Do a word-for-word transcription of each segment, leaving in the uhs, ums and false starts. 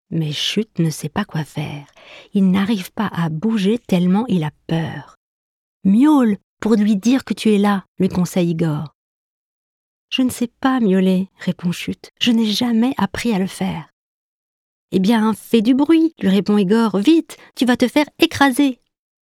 Mais Chut ne sait pas quoi faire. Il n'arrive pas à bouger tellement il a peur. « Miaule pour lui dire que tu es là », lui conseille Igor. « Je ne sais pas miauler », répond Chut. « Je n'ai jamais appris à le faire. »« Eh bien, fais du bruit », lui répond Igor. « Vite, tu vas te faire écraser !»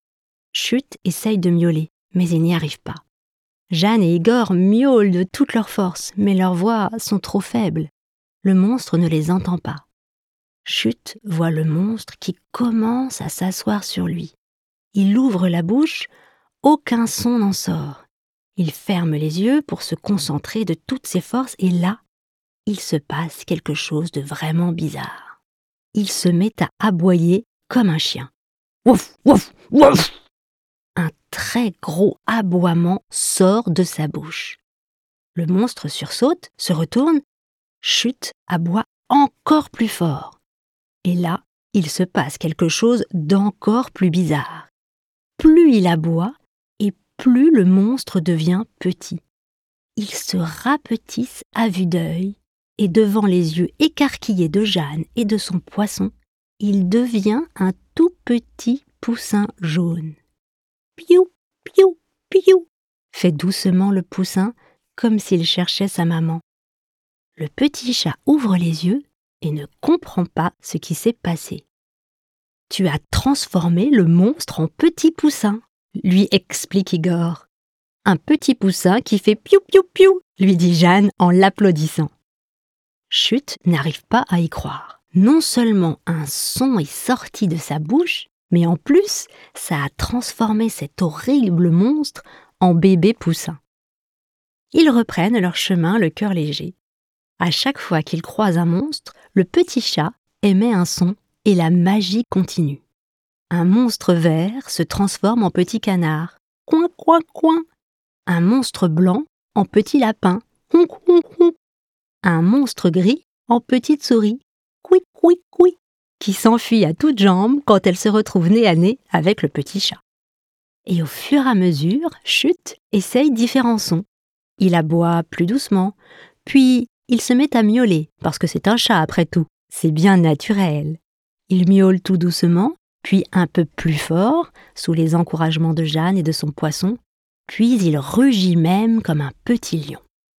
Chut essaye de miauler, mais il n'y arrive pas. Jeanne et Igor miaulent de toute leur force, mais leurs voix sont trop faibles. Le monstre ne les entend pas. Chut voit le monstre qui commence à s'asseoir sur lui. Il ouvre la bouche, aucun son n'en sort. Il ferme les yeux pour se concentrer de toutes ses forces et là, il se passe quelque chose de vraiment bizarre. Il se met à aboyer comme un chien. Wouf, wouf, wouf! Un très gros aboiement sort de sa bouche. Le monstre sursaute, se retourne, Chut aboie encore plus fort. Et là, il se passe quelque chose d'encore plus bizarre. Plus il aboie, et plus le monstre devient petit. Il se rapetisse à vue d'œil, et devant les yeux écarquillés de Jeanne et de son poisson, il devient un tout petit poussin jaune. Piou, piou, piou, fait doucement le poussin, comme s'il cherchait sa maman. Le petit chat ouvre les yeux et ne comprend pas ce qui s'est passé. « Tu as transformé le monstre en petit poussin », lui explique Igor. « Un petit poussin qui fait piou piou piou », lui dit Jeanne en l'applaudissant. Chut n'arrive pas à y croire. Non seulement un son est sorti de sa bouche, mais en plus, ça a transformé cet horrible monstre en bébé poussin. Ils reprennent leur chemin le cœur léger. À chaque fois qu'ils croisent un monstre, le petit chat émet un son et la magie continue. Un monstre vert se transforme en petit canard. Coin, coin, coin. Un monstre blanc en petit lapin. Hon, hon, hon. Un monstre gris en petite souris. Couic, couic, couic. Qui s'enfuit à toutes jambes quand elle se retrouve nez à nez avec le petit chat. Et au fur et à mesure, Chut essaye différents sons. Il aboie plus doucement, puis il se met à miauler, parce que c'est un chat après tout, c'est bien naturel. Il miaule tout doucement, puis un peu plus fort, sous les encouragements de Jeanne et de son poisson, puis il rugit même comme un petit lion.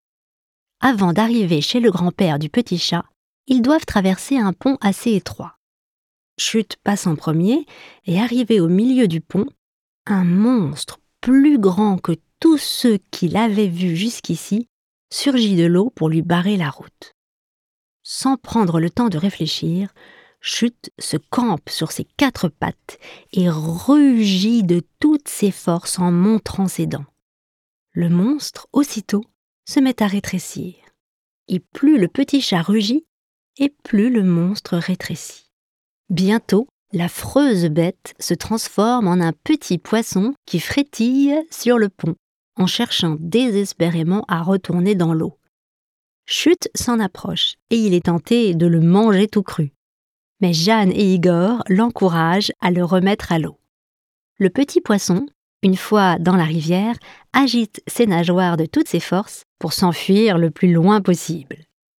Avant d'arriver chez le grand-père du petit chat, ils doivent traverser un pont assez étroit. Chut passe en premier, et arrivé au milieu du pont, un monstre plus grand que tous ceux qu'il avait vus jusqu'ici surgit de l'eau pour lui barrer la route. Sans prendre le temps de réfléchir, Chut se campe sur ses quatre pattes et rugit de toutes ses forces en montrant ses dents. Le monstre, aussitôt, se met à rétrécir. Et plus le petit chat rugit, et plus le monstre rétrécit. Bientôt, l'affreuse bête se transforme en un petit poisson qui frétille sur le pont, en cherchant désespérément à retourner dans l'eau. Chut s'en approche, et il est tenté de le manger tout cru. Mais Jeanne et Igor l'encouragent à le remettre à l'eau. Le petit poisson, une fois dans la rivière, agite ses nageoires de toutes ses forces pour s'enfuir le plus loin possible.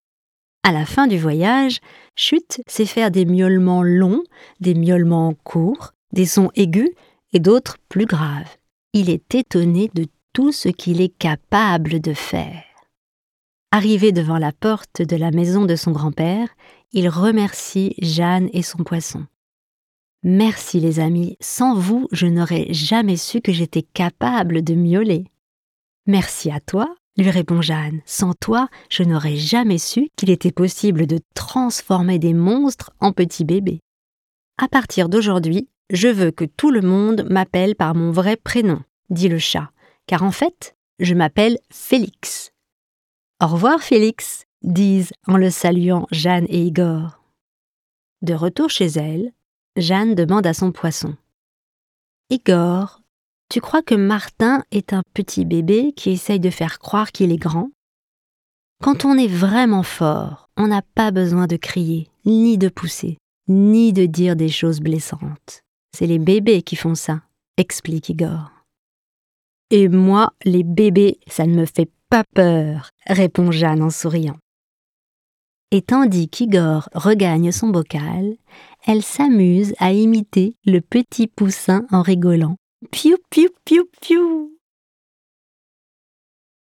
À la fin du voyage, Chut sait faire des miaulements longs, des miaulements courts, des sons aigus et d'autres plus graves. Il est étonné de tout ce qu'il est capable de faire. Arrivé devant la porte de la maison de son grand-père, il remercie Jeanne et son poisson. « Merci les amis, sans vous, je n'aurais jamais su que j'étais capable de miauler. »« Merci à toi, » lui répond Jeanne. « Sans toi, je n'aurais jamais su qu'il était possible de transformer des monstres en petits bébés. À partir d'aujourd'hui, je veux que tout le monde m'appelle par mon vrai prénom, » dit le chat, « car en fait, je m'appelle Félix. »« Au revoir Félix », disent en le saluant Jeanne et Igor. De retour chez elle, Jeanne demande à son poisson. « Igor, tu crois que Martin est un petit bébé qui essaye de faire croire qu'il est grand ? Quand on est vraiment fort, on n'a pas besoin de crier, ni de pousser, ni de dire des choses blessantes. C'est les bébés qui font ça, explique Igor. « Et moi, les bébés, ça ne me fait pas peur, répond Jeanne en souriant. Et tandis qu'Igor regagne son bocal, elle s'amuse à imiter le petit poussin en rigolant. Piou, piou, piou, piou.